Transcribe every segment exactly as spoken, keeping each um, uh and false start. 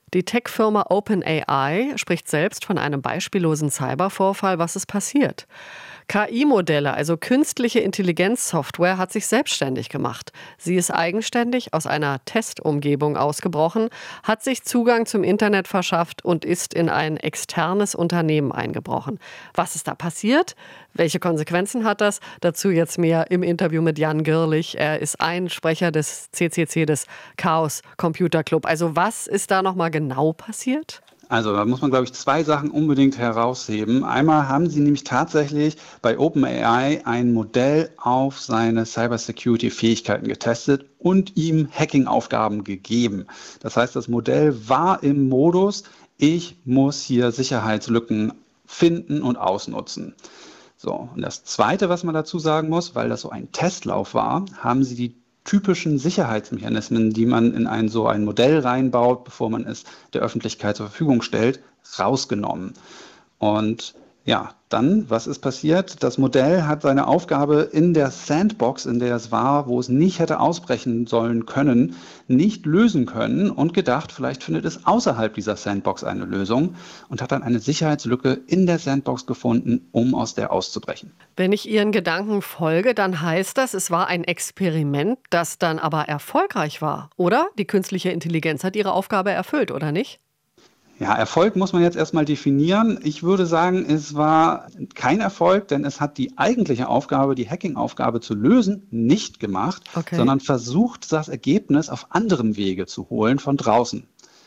Die Tech-Firma OpenAI spricht selbst von einem beispiellosen Cybervorfall. Was ist passiert? K I-Modelle, also künstliche Intelligenzsoftware, hat sich selbstständig gemacht. Sie ist eigenständig aus einer Testumgebung ausgebrochen, hat sich Zugang zum Internet verschafft und ist in ein externes Unternehmen eingebrochen. Was ist da passiert? Welche Konsequenzen hat das? Dazu jetzt mehr im Interview mit Jan Girlich. Er ist ein Sprecher des C C C, des Chaos Computer Club. Also was ist da nochmal genau passiert? Also da muss man, glaube ich, zwei Sachen unbedingt herausheben. Einmal haben sie nämlich tatsächlich bei OpenAI ein Modell auf seine Cybersecurity-Fähigkeiten getestet und ihm Hacking-Aufgaben gegeben. Das heißt, das Modell war im Modus, ich muss hier Sicherheitslücken finden und ausnutzen. So, und das Zweite, was man dazu sagen muss, weil das so ein Testlauf war, haben sie die typischen Sicherheitsmechanismen, die man in ein so ein Modell reinbaut, bevor man es der Öffentlichkeit zur Verfügung stellt, rausgenommen. Und ja, dann, was ist passiert? Das Modell hat seine Aufgabe in der Sandbox, in der es war, wo es nicht hätte ausbrechen sollen können, nicht lösen können und gedacht, vielleicht findet es außerhalb dieser Sandbox eine Lösung und hat dann eine Sicherheitslücke in der Sandbox gefunden, um aus der auszubrechen. Wenn ich Ihren Gedanken folge, dann heißt das, es war ein Experiment, das dann aber erfolgreich war, oder? Die künstliche Intelligenz hat ihre Aufgabe erfüllt, oder nicht? Ja, Erfolg muss man jetzt erstmal definieren. Ich würde sagen, es war kein Erfolg, denn es hat die eigentliche Aufgabe, die Hacking-Aufgabe zu lösen, nicht gemacht, Okay. sondern versucht, das Ergebnis auf anderem Wege zu holen von draußen.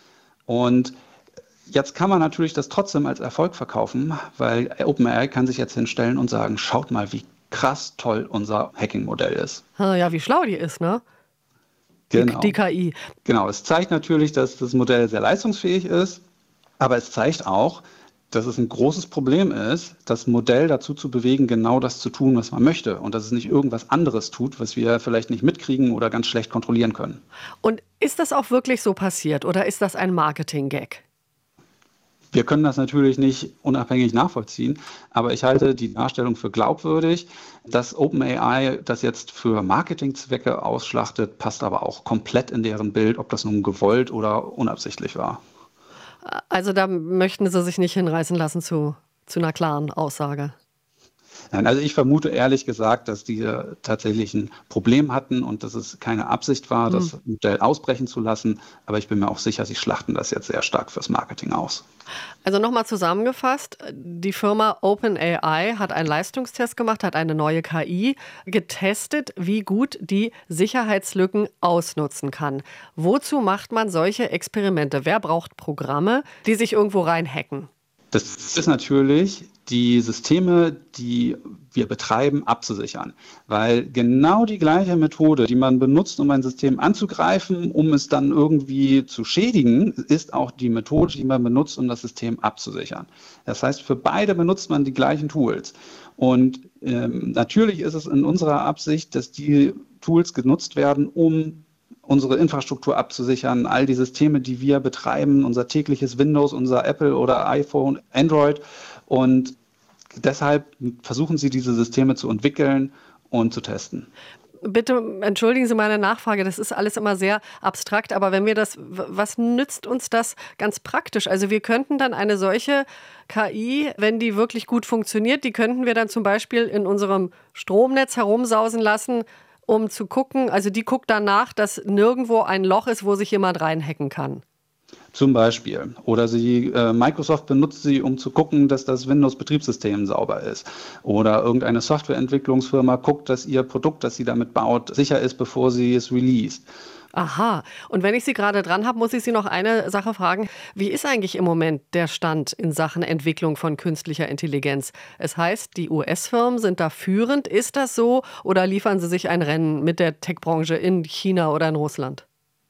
Und jetzt kann man natürlich das trotzdem als Erfolg verkaufen, weil OpenAI kann sich jetzt hinstellen und sagen, schaut mal, wie krass toll unser Hacking-Modell ist. Ja, wie schlau die ist, ne? Genau. Die, die K I. Genau, es zeigt natürlich, dass das Modell sehr leistungsfähig ist. Aber es zeigt auch, dass es ein großes Problem ist, das Modell dazu zu bewegen, genau das zu tun, was man möchte. Und dass es nicht irgendwas anderes tut, was wir vielleicht nicht mitkriegen oder ganz schlecht kontrollieren können. Und ist das auch wirklich so passiert oder ist das ein Marketing-Gag? Wir können das natürlich nicht unabhängig nachvollziehen, aber ich halte die Darstellung für glaubwürdig. Dass OpenAI das jetzt für Marketingzwecke ausschlachtet, passt aber auch komplett in deren Bild, ob das nun gewollt oder unabsichtlich war. Also da möchten Sie sich nicht hinreißen lassen zu, zu einer klaren Aussage. Nein, also ich vermute ehrlich gesagt, dass die tatsächlich ein Problem hatten und dass es keine Absicht war, Hm. das Modell ausbrechen zu lassen. Aber ich bin mir auch sicher, sie schlachten das jetzt sehr stark fürs Marketing aus. Also nochmal zusammengefasst, die Firma OpenAI hat einen Leistungstest gemacht, hat eine neue K I getestet, wie gut die Sicherheitslücken ausnutzen kann. Wozu macht man solche Experimente? Wer braucht Programme, die sich irgendwo reinhacken? Das ist natürlich, die Systeme, die wir betreiben, abzusichern. Weil genau die gleiche Methode, die man benutzt, um ein System anzugreifen, um es dann irgendwie zu schädigen, ist auch die Methode, die man benutzt, um das System abzusichern. Das heißt, für beide benutzt man die gleichen Tools. Und ähm, natürlich ist es in unserer Absicht, dass die Tools genutzt werden, um unsere Infrastruktur abzusichern, all die Systeme, die wir betreiben, unser tägliches Windows, unser Apple oder iPhone, Android. Und deshalb versuchen sie, diese Systeme zu entwickeln und zu testen. Bitte entschuldigen Sie meine Nachfrage, das ist alles immer sehr abstrakt, aber wenn wir das, was nützt uns das ganz praktisch? Also wir könnten dann eine solche K I, wenn die wirklich gut funktioniert, die könnten wir dann zum Beispiel in unserem Stromnetz herumsausen lassen, um zu gucken, also die guckt danach, dass nirgendwo ein Loch ist, wo sich jemand reinhacken kann. Zum Beispiel. Oder sie, äh, Microsoft benutzt sie, um zu gucken, dass das Windows-Betriebssystem sauber ist. Oder irgendeine Softwareentwicklungsfirma guckt, dass ihr Produkt, das sie damit baut, sicher ist, bevor sie es released. Aha. Und wenn ich Sie gerade dran habe, muss ich Sie noch eine Sache fragen. Wie ist eigentlich im Moment der Stand in Sachen Entwicklung von künstlicher Intelligenz? Es heißt, die U S-Firmen sind da führend. Ist das so? Oder liefern Sie sich ein Rennen mit der Tech-Branche in China oder in Russland?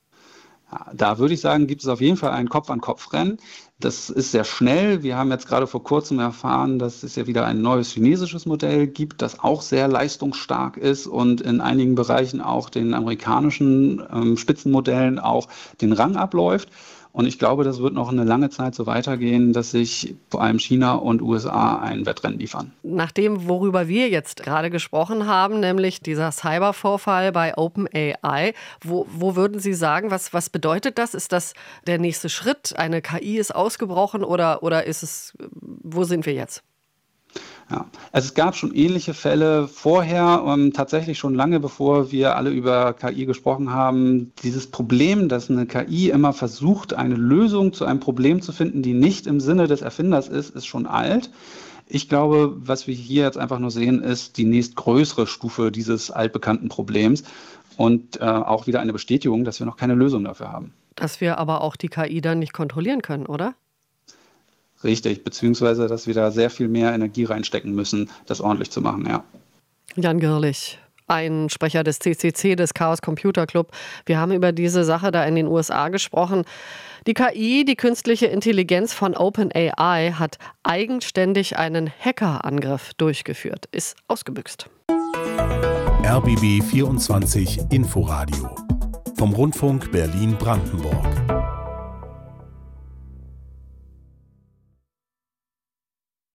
Da würde ich sagen, gibt es auf jeden Fall ein Kopf-an-Kopf-Rennen. Das ist sehr schnell. Wir haben jetzt gerade vor kurzem erfahren, dass es ja wieder ein neues chinesisches Modell gibt, das auch sehr leistungsstark ist und in einigen Bereichen auch den amerikanischen ähm, Spitzenmodellen auch den Rang abläuft. Und ich glaube, das wird noch eine lange Zeit so weitergehen, dass sich vor allem China und U S A ein Wettrennen liefern. Nach dem, worüber wir jetzt gerade gesprochen haben, nämlich dieser Cybervorfall bei OpenAI, wo, wo würden Sie sagen, was, was bedeutet das? Ist das der nächste Schritt? Eine K I ist ausgebrochen oder, oder ist es, wo sind wir jetzt? Ja, also es gab schon ähnliche Fälle vorher, um, tatsächlich schon lange bevor wir alle über K I gesprochen haben. Dieses Problem, dass eine K I immer versucht, eine Lösung zu einem Problem zu finden, die nicht im Sinne des Erfinders ist, ist schon alt. Ich glaube, was wir hier jetzt einfach nur sehen, ist die nächstgrößere Stufe dieses altbekannten Problems und äh, auch wieder eine Bestätigung, dass wir noch keine Lösung dafür haben. Dass wir aber auch die K I dann nicht kontrollieren können, oder? Richtig, beziehungsweise, dass wir da sehr viel mehr Energie reinstecken müssen, das ordentlich zu machen, ja. Jan Girlich, ein Sprecher des C C C, des Chaos Computer Club. Wir haben über diese Sache da in den U S A gesprochen. Die K I, die künstliche Intelligenz von OpenAI, hat eigenständig einen Hackerangriff durchgeführt, ist ausgebüxt. R B B vierundzwanzig Inforadio vom Rundfunk Berlin-Brandenburg.